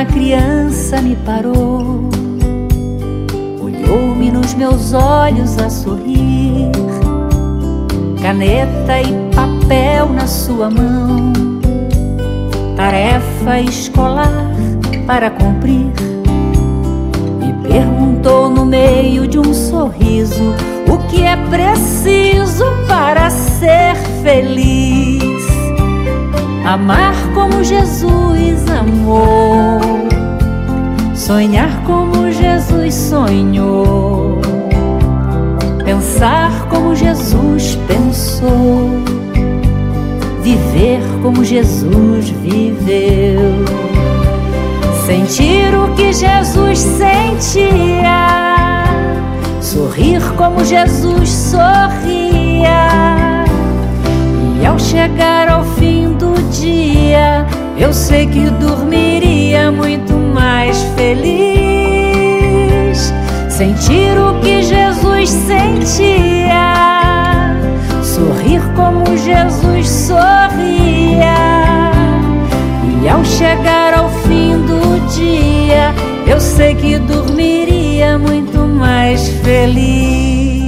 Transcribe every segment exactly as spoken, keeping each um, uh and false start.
uma criança me parou, olhou-me nos meus olhos a sorrir, caneta e papel na sua mão, tarefa escolar para cumprir. Me perguntou no meio de um sorriso o que é preciso para ser feliz. Amar como Jesus amou, sonhar como Jesus sonhou, pensar como Jesus pensou, viver como Jesus viveu, sentir o que Jesus sentia, sorrir como Jesus sorria. E ao chegar ao fim do dia, eu sei que dormiria muito mais feliz. Sentir o que Jesus sentia, sorrir como Jesus sorria. E ao chegar ao fim do dia, eu sei que dormiria muito mais feliz.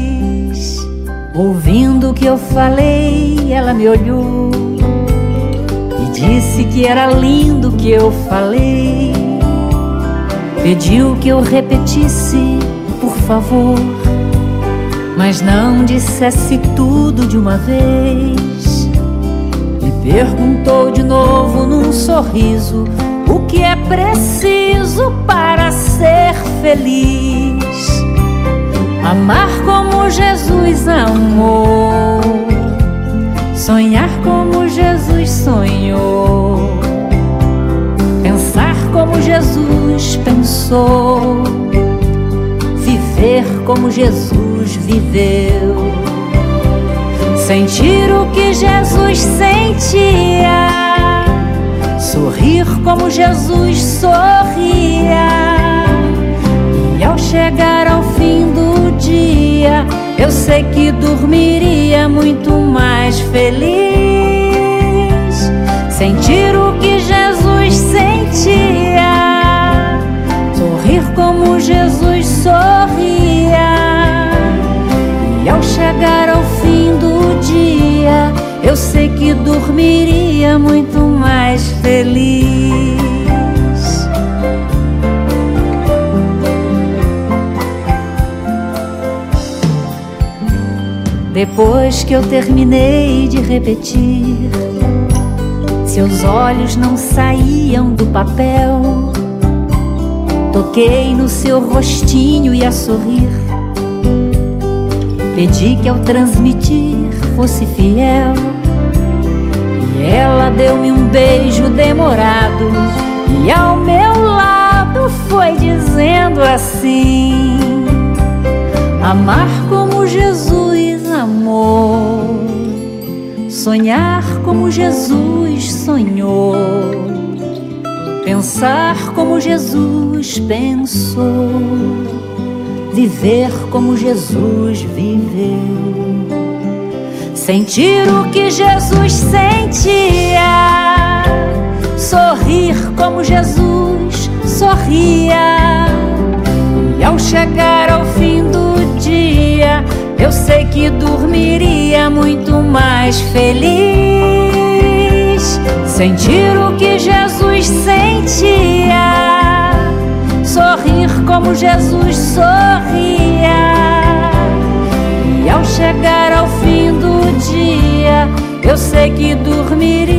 Ouvindo o que eu falei, ela me olhou e disse que era lindo o que eu falei. Pediu que eu repetisse, por favor, mas não dissesse tudo de uma vez. Me perguntou de novo num sorriso o que é preciso para ser feliz. Amar como Jesus amou, sonhar como Jesus sonhou, pensar como Jesus pensou, viver como Jesus viveu, sentir o que Jesus sentia, sorrir como Jesus sorria. E ao chegar ao fim do dia, eu sei que dormiria muito mais feliz. Sentir o que Jesus sentia, sorrir como Jesus sorria. E ao chegar ao fim do dia, eu sei que dormiria muito mais feliz. Depois que eu terminei de repetir, seus olhos não saíam do papel. Toquei no seu rostinho e a sorrir, pedi que ao transmitir fosse fiel. E ela deu-me um beijo demorado e ao meu lado foi dizendo assim: amar como Jesus amou, sonhar como Jesus sonhou, pensar como Jesus pensou, viver como Jesus viveu, sentir o que Jesus sentia, sorrir como Jesus sorria. E ao chegar ao fim do dia, eu sei que dormiria muito mais feliz. Sentir o que Jesus sentia, sorrir como Jesus sorria. E ao chegar ao fim do dia, eu sei que dormiria